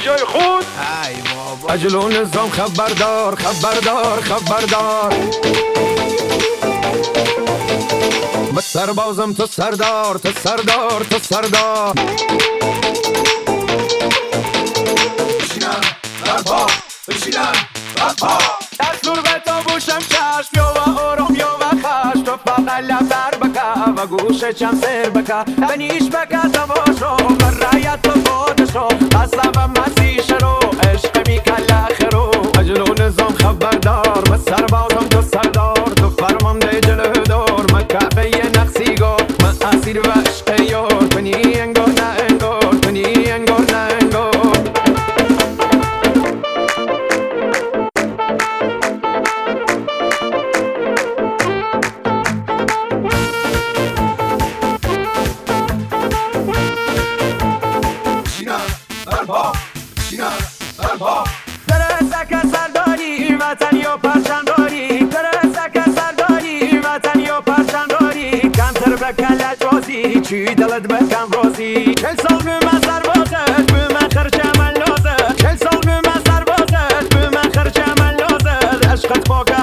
جای خود. ای بابا اجل و نظام خبردار خبردار خبردار. به سربازم تو سردار تو سردار تو سردار. بشینم برپا بشینم برپا. دستور به تو بوشم چشم یا و آرام یا و خش. تو فقط لبر بکه و گوش چم سر بکه. بنیش بکه دواشو برایت تو بودشو. قصب مسیش رو عشق می کل خرو. اجل و نظام خبردار به سربازم تو سردار. تو فرمانده جلو دار من کعبه نقصی گار. من اسیر و عشق یار. کنی انگار نه انگار کنی انگار نه انگار. درسته سرداری وطن یا پرچنداری. درسته سرداری وطن یا پرچنداری. کمتر بکن لجبازی چی دلت بکن رازی. 40 سال به من سربازت به من خرچه من لازد. 40 سال به من سربازت به من خرچه من لازد. عشقت باقی